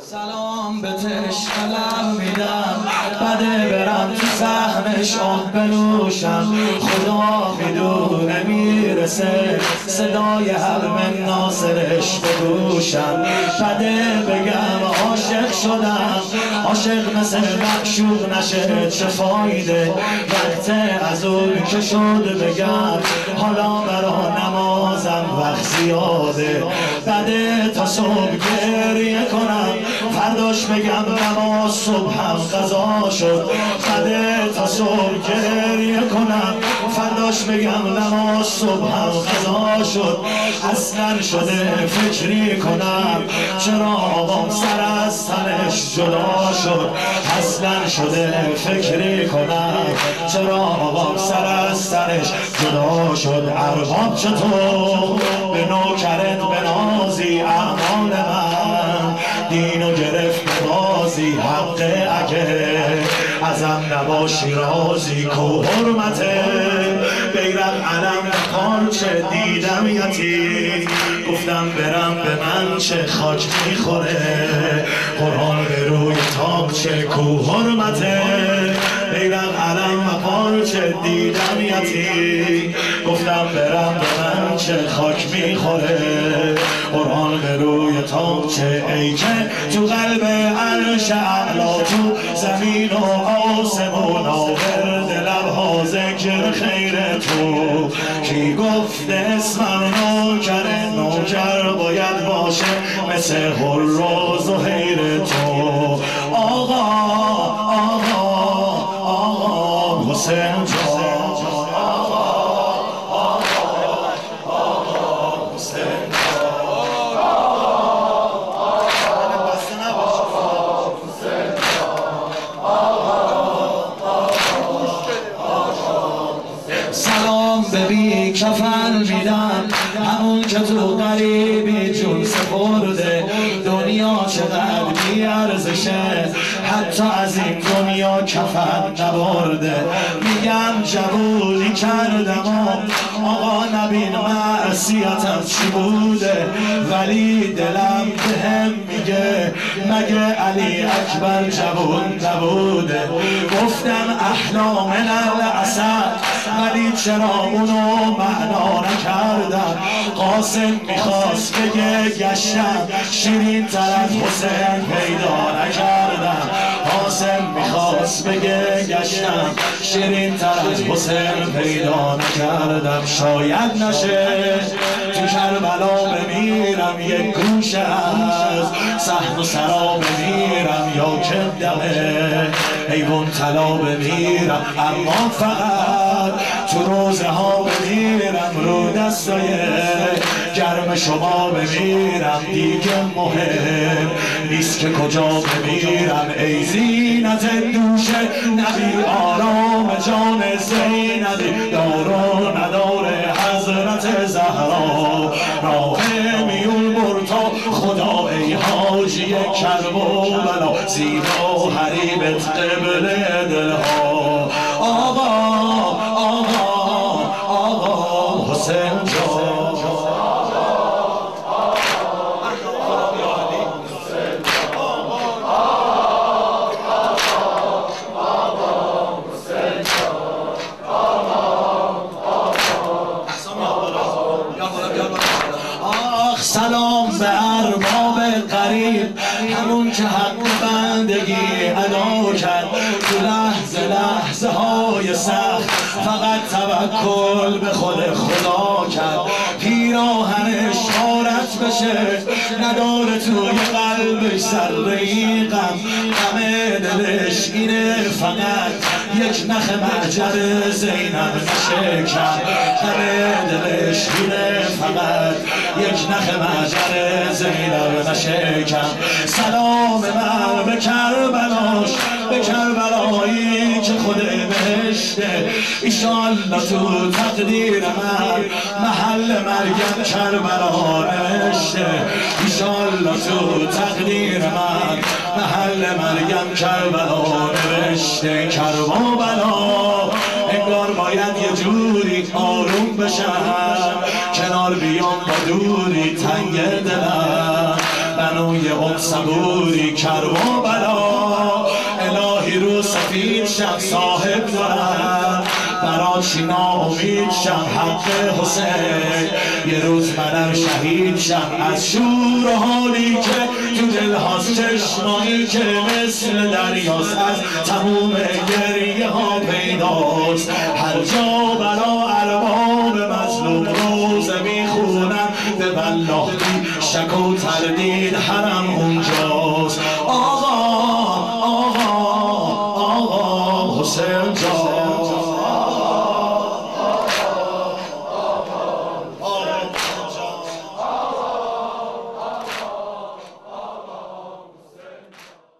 سلام به تشنلم میدم بده برم تو سهمش آب بنوشم خدا میدونه میرسه صدای حرم ناصرش به گوشم بده بگم عاشق شدم عاشق مثل معشوق نشه چه فایده وقت از اون که شد بگم حالا برا نمازم وقت زیاده بده تا صبح گریه کنم فرداش بگم نماز صبحم قضا شد بده تا صبح گریه کنم فرداش بگم نماز صبحم قضا شد اصلا شده فکری کنم چرا آقام سر از تنش جدا شد اصلا شده فکری کنم چرا آقام سر از تنش جدا شد ارباب چطور به نوکرت بنازی اعمال من دینو گرفت بازی حقه اگه ازم نباشی رازی کو حرمته بیرق علم پارچه دیدم یتی گفتم برم به من چه خاک میخوره قرآن به روی تاقچه کو حرمته بیرق علم و پارچه دیدم یتی گفتم برم به من چه خاک میخوره قرآن به روی تاقچه ای که تو قلب عرش اعلا تو زمین و آسمون آورد لبها ذکر خیر تو کی گفته اسمم نوکر باید باشه مثل حر و زهیر تو آقا حسین جان سلام به بی کفن میدم همون که تو غریبی جون سپرده دنیا چقدر بی ارزشه حتی از این دنیا کفن نبرده میگم جوونی کردم آقا نبین معصیتم چی بوده ولی دلم بهم میگه مگه علی اکبر جوون نبوده گفتم احلام الاسد ولی چرا اونو معنا نکردم قاسم میخواست بگه گشتم شیرین تر از حسین پیدا نکردم قاسم میخواست بگه گشتم شیرین تر از حسین پیدا نکردم شاید نشه تو کربلا بمیرم یک گوشه از صحن و سرا بمیرم یا که دمه حیوان طلا بمیرم اما فقط تو روزه ها بمیرم رو دستای گرم شما بمیرم دیگه مهم نیست که کجا بمیرم ای زینت دوشه نبی آرام جان زینبی دارو نداره حضرت زهرا راه میون برتا خدا ای حاجی کرب و بلا زیبا حریبت قبل دلها آقا حسین جان سلام به ارباب قریب همون که حق بندگی ادا کرد تو لحظه های سخت فقط توکل به خود خدا کرد پیراهنش غارت بشه نداره توی قلبش ذره‌ای غم دلش اینه فقط یک نخ معجر زینب نشکن دلش اینه فقط یک نخ معجر زینب نشکن سلام من به کربلاش به کربلایی که خود بهشته ایشالله تو تقدیر من محل مرگم کربلا نوشته ایشالله تو تقدیر من محل مرگم کربلا نوشته کربلا انگار باید یه جوری آروم بشم کنار بیام با دوری تنگ دلم بنو روی اون صبوری کربلا، الهی رو سفید شم صاحب دارم، برا چی ناامید شم حق حسین، یه روز منم شهید شم از شور و حالی که تو دل هاست، چشمایی که مثل دریاست، از تموم گریه ها پیداست، هر جا برا ارباب مظلوم روزه میخونم به والله بی شک و تردید حرم اونجاست. آقا آقا آقا حسین جان